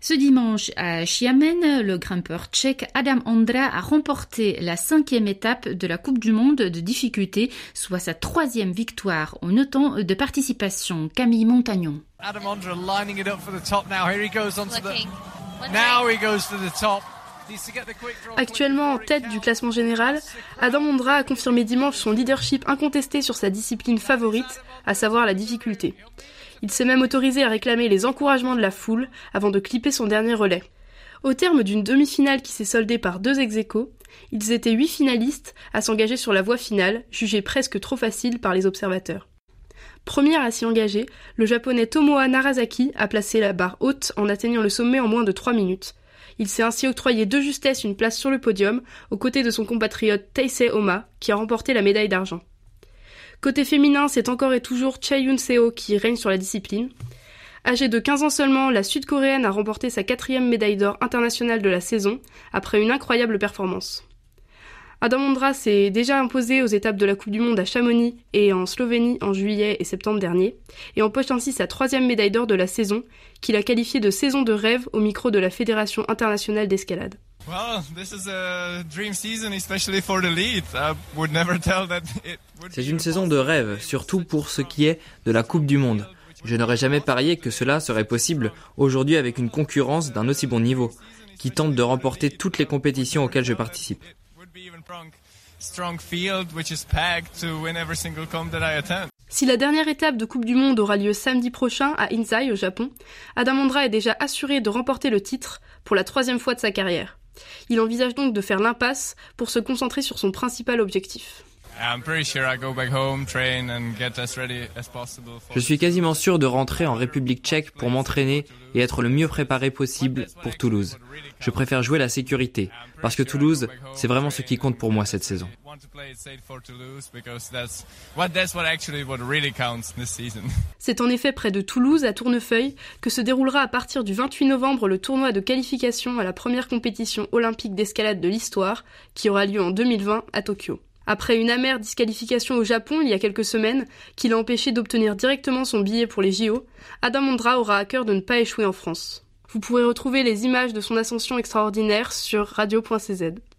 Ce dimanche à Xiamen, le grimpeur tchèque Adam Ondra a remporté la 5e étape de la Coupe du Monde de difficulté, soit sa 3e victoire en autant de participation. Camille Montagnon. Adam Ondra lining it up for the top now. Here he goes onto the... Now he goes to the top. Actuellement en tête du classement général, Adam Ondra a confirmé dimanche son leadership incontesté sur sa discipline favorite, à savoir la difficulté. Il s'est même autorisé à réclamer les encouragements de la foule avant de clipper son dernier relais. Au terme d'une demi-finale qui s'est soldée par 2 ex-aequo, ils étaient 8 finalistes à s'engager sur la voie finale, jugée presque trop facile par les observateurs. Première à s'y engager, le japonais Tomoa Narasaki a placé la barre haute en atteignant le sommet en moins de 3 minutes. Il s'est ainsi octroyé de justesse une place sur le podium, aux côtés de son compatriote Taisei Oma, qui a remporté la médaille d'argent. Côté féminin, c'est encore et toujours Chae Yoon-seo qui règne sur la discipline. Âgée de 15 ans seulement, la Sud-Coréenne a remporté sa 4e médaille d'or internationale de la saison, après une incroyable performance. Adam Ondra s'est déjà imposé aux étapes de la Coupe du Monde à Chamonix et en Slovénie en juillet et septembre dernier, et empoche ainsi sa 3e médaille d'or de la saison, qu'il a qualifiée de saison de rêve au micro de la Fédération internationale d'escalade. C'est une saison de rêve, surtout pour ce qui est de la Coupe du Monde. Je n'aurais jamais parié que cela serait possible aujourd'hui avec une concurrence d'un aussi bon niveau, qui tente de remporter toutes les compétitions auxquelles je participe. Si la dernière étape de Coupe du Monde aura lieu samedi prochain à Inzai au Japon, Adam Ondra est déjà assuré de remporter le titre pour la 3e fois de sa carrière. Il envisage donc de faire l'impasse pour se concentrer sur son principal objectif. Je suis quasiment sûr de rentrer en République tchèque pour m'entraîner et être le mieux préparé possible pour Toulouse. Je préfère jouer la sécurité, parce que Toulouse, c'est vraiment ce qui compte pour moi cette saison. C'est en effet près de Toulouse, à Tournefeuille, que se déroulera à partir du 28 novembre le tournoi de qualification à la première compétition olympique d'escalade de l'histoire, qui aura lieu en 2020 à Tokyo. Après une amère disqualification au Japon il y a quelques semaines, qui l'a empêché d'obtenir directement son billet pour les JO, Adam Ondra aura à cœur de ne pas échouer en France. Vous pourrez retrouver les images de son ascension extraordinaire sur radio.cz.